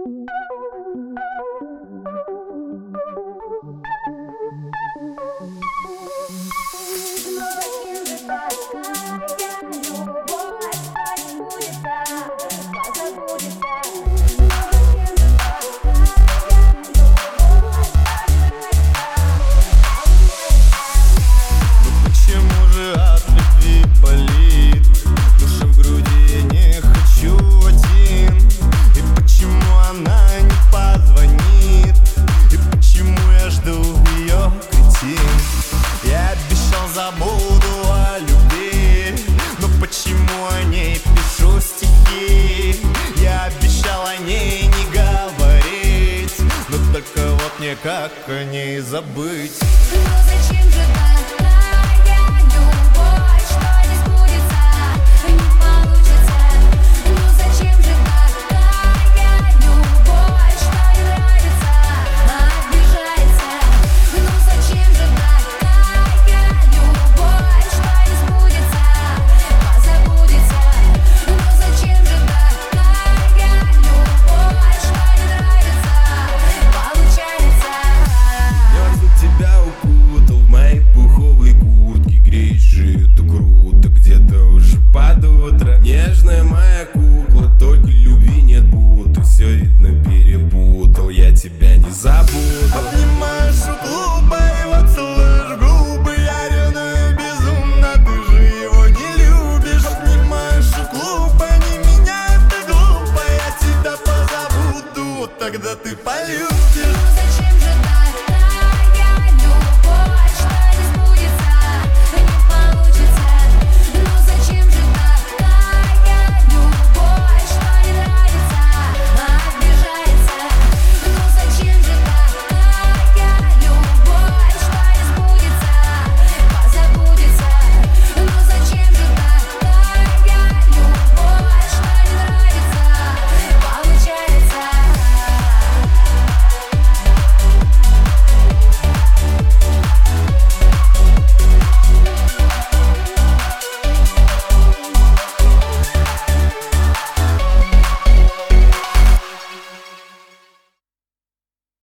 Забуду о любви, но почему о ней пишу стихи? Я обещал о ней не говорить, но только вот никак о ней забыть. Ну зачем же такая любовь, что не сбудется, не получится? Ну зачем же такая любовь, что не нравится, а обижается? Ну зачем же такая любовь, что не сбудется, позабудется? Ну зачем же такая любовь, что не нравится, получается? Я вокруг тебя укутал в мои пуховые куртки. Греешь же это круто, где-то уже под утро. Нежная моя кукла, только любви нет будто. Все видно перепутал, я тебя не забуду. Обнимаешь у клуба, его целуешь в губы. Я ревную безумно, ты же его не любишь. Обнимаешь у клуба, не меня, это глупо. Я тебя позабуду, тогда ты полюбишь.